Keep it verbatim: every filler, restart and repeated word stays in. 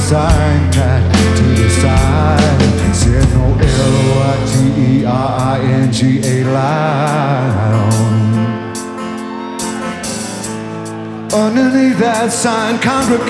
sign tacked to the side. Said no L O I T E R I N G A lounge. Underneath that sign, congregate